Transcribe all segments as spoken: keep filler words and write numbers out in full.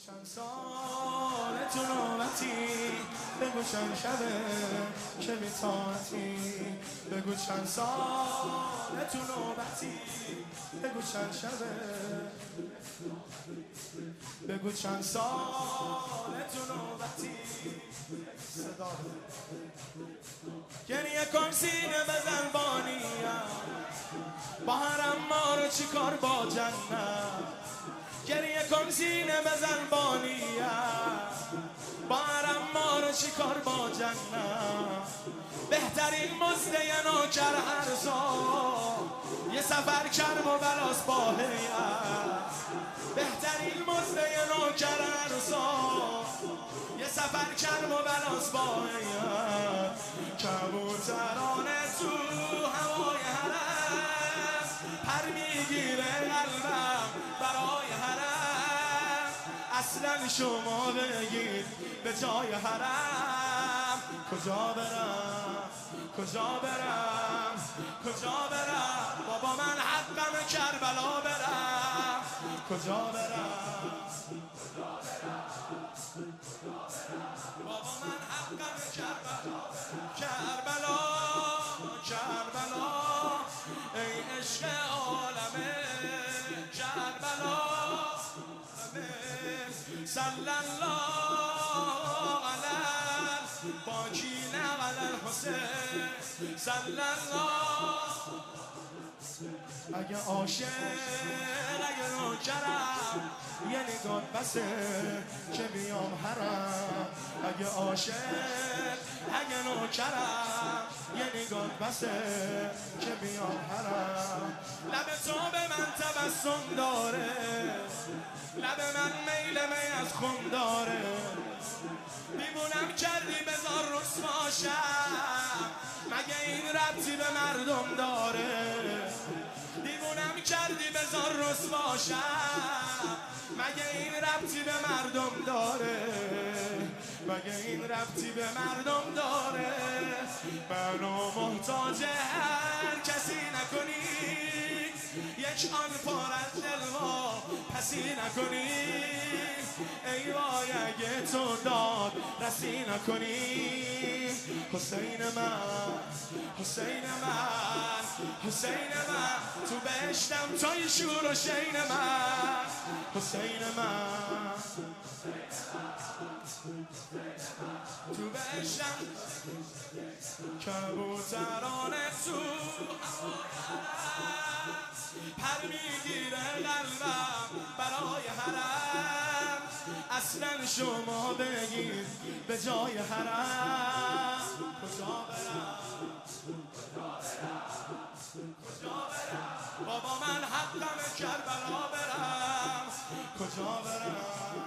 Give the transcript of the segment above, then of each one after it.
چند سال تو نوبتی، بگو چند شبه که بی‌طاعتی. بگو چند سال تو نوبتی، بگو چند شبه. بگو چند سال تو نوبتی. صدا گریه کن سینه بزن بانیم، با حرم ما رو چی کار با جنت. گریه کن سینه بزن بانیم، با حرم ما رو چی کار با جنت. بهترین مزده یه نوکر ارزا، یه سفر کرم و بلاس با هیئت. بهترین مزده یه نوکر ارزا، یه سفر کرم و بلاس با هیئت. کبوترانه تو هوای حرم، پر میگیره قلبم برای حرم. اصلا شما بگید به جای حرم کجا برم، کجا برم، کجا برم. بابا من حقم کربلا برم، کجا برم، بابا من حقم کربلا. کربلا کربلا ای عشق عالمه. کربلا صلی الله علی باکین علی الحسین صلی الله. اگه عاشق اگه نوکرم یه نگاه بسه که بیام حرم. اگه عاشق اگه نوکرم یه نگاه بسه که بیام حرم. لب تو به من تبسم داره، لب من میل می از خون داره. دیوونم کردی بذار رسواشم، مگه این ربطی به مردم داره. دیوونم کردی بذار رسواشم، مگه این ربطی به مردم داره. مگه این ربطی به مردم داره. منو محتاج هر کسی نکنی، یک آن پر از دلوا پسی نکنی. ای وای اگه تو داد رسی نکنی. حسین من حسین من حسین من تو بهشتم توی شور و شین من. حسین من تو بهشتم. کبوترانه تو پر میگیره قلبم برای حرم. اصلا شما بگید به جای حرم کجا برم، کجا برم. بابا من حقم کربلا برم، کجا برم.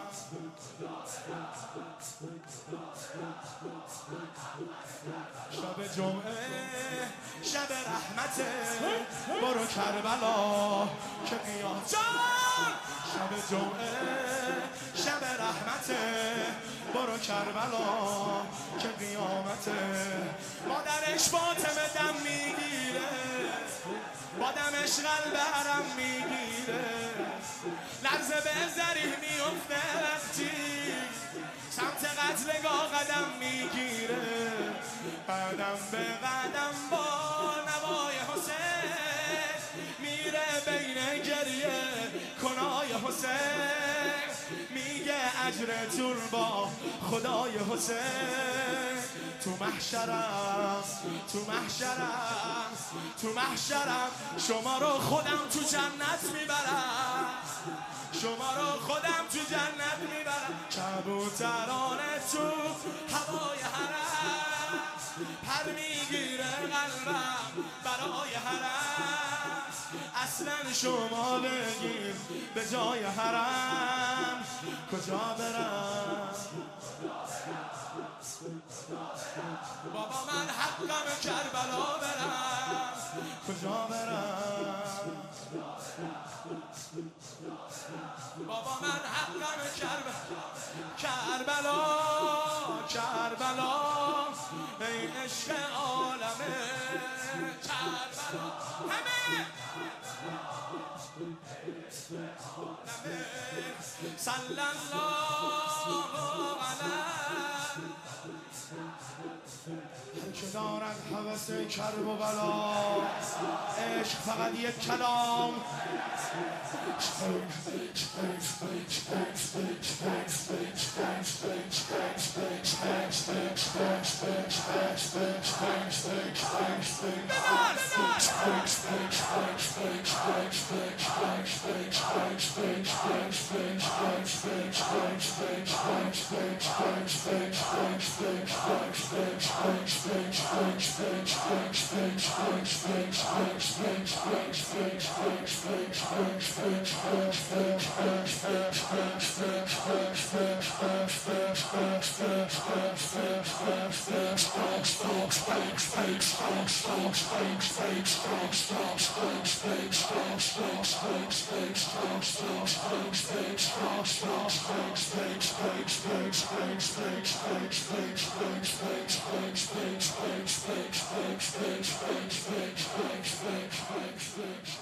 شب جمعه شب رحمته، برو کربلا که قیام جان. شب جمعه شب رحمته، برو کربلا که قیامته. مادرش فاطمه دم میگیره، با دمش قلب حرم میگیره. لرزه به ذریح میفته وقتی سمت قتلگاه قدم میگیره. قدم به قدم با نوای حسین، میره بین گریه کنای حسین. میگه اجرتون با خدای حسین. تو محشرم تو محشرم تو محشرم شما رو خودم تو جنت میبرم، شما رو خودم تو جنت میبرم. کبوترانه تو هوای حرم، پر میگیره قلبم برای حرم. اصلا شما بگید به جای حرم کجا برم. بابا من حقم کربلا برم، کجا برم. بابا من حقم کربلا. کربلا کربلا ای عشق عالمه. کربلا همه صلی الله علیه که دارد حوث کرب و بلا عشق فقط یک کلام Fake, fake, fake, fake, fake, fake, fake, fake, fake, fake, fake.